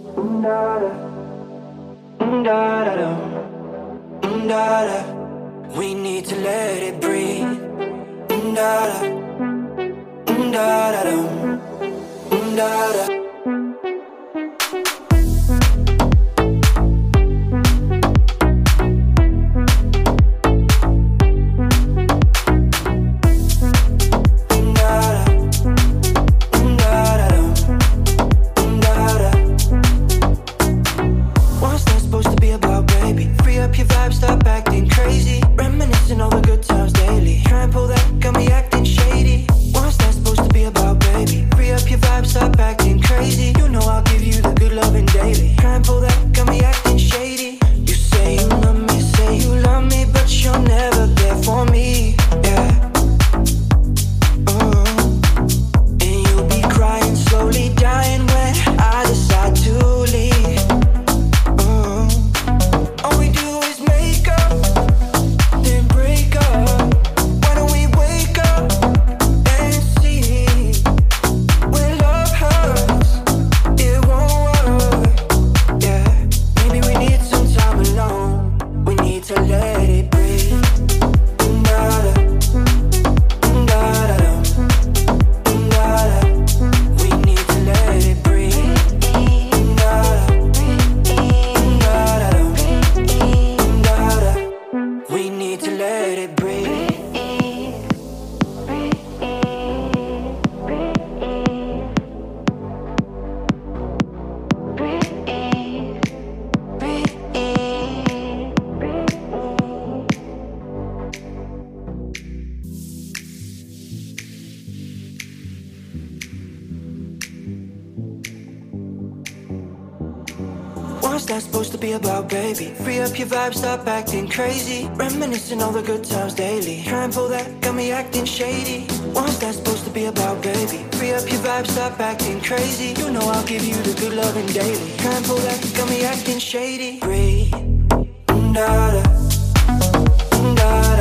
We need to let it breathe. Da-da, da-da, da-da. Stop acting crazy, reminiscing all the good times daily. Try and pull that, got me acting shady. What's that supposed to be about, baby? Free up your vibe, stop acting crazy. You know I'll give you the good loving daily. Try and pull that, got me acting shady. You say you love me, but you're never there for me. Yeah. Oh. And you'll be crying, slowly dying when I decide to leave. All we do is make up, then break up. Why don't we wake up and see? When love hurts, it won't work. Yeah, maybe we need some time alone. We need to let it breathe. Da-da, da-da, da-da. We need to let it breathe. We need to let it breathe. What's that supposed to be about, baby? Free up your vibe, stop acting crazy. Reminiscing all the good times daily. Try and pull that, got me acting shady. What's that supposed to be about, baby? Free up your vibe, stop acting crazy. You know I'll give you the good loving daily. Try and pull that, got me acting shady. Breathe, da-da, da-da.